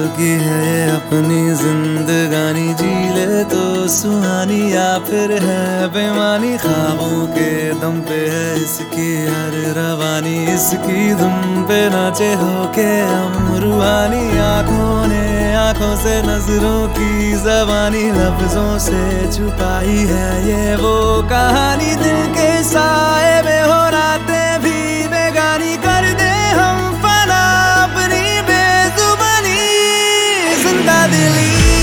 की है ये अपनी जिंदगानी, जी ले तो सुहानी या फिर है बेमानी। ख्वाबों के दम पे है इसकी हर रवानी, इसकी धुन पे नाचे होके हम रूहानी। आंखों ने आंखों से नजरों की जबानी, लफ्जों से छुपाई है ये वो कहानी। दिल के साए में हो रातें भी बेगानी, कर दे हम फना अपनी बेजुबानी। जिंदा दिली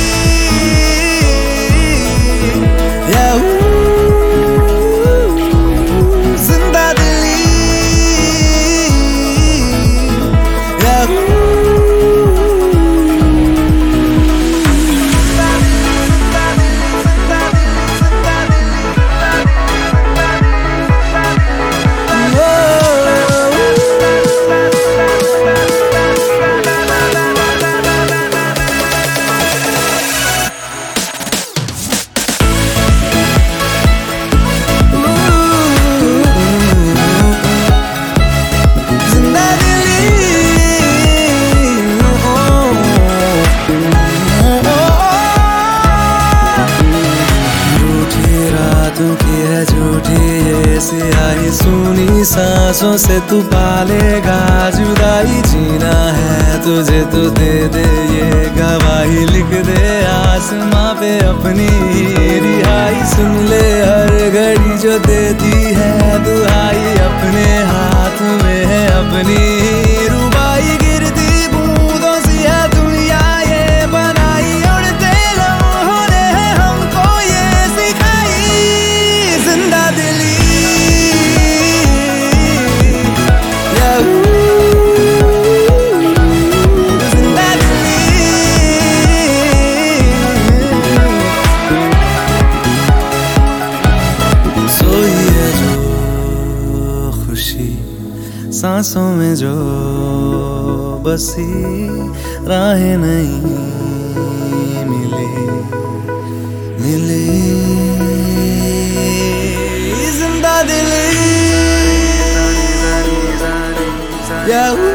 जिंदा दिली की है झूठी ये सियाही, सुनी सांसों से तू पालेगा जुदाई। जीना है तुझे तो दे दे ये गवाही, लिख दे आसमां पे अपनी रिहाई। सुन ले हर घड़ी जो देती है दुहाई, अपने हाथ में है अपनी रुबाई। गिरती बूंदों सी है दुनिया ये बनाई, उड़ते लम्हों ने हमको ये सिखाई। जिंदा दिली जिंदा दिली, सोई है जो खुशी सांसों में जो बसी, राहें नहीं मिली मिली। जिंदा दिली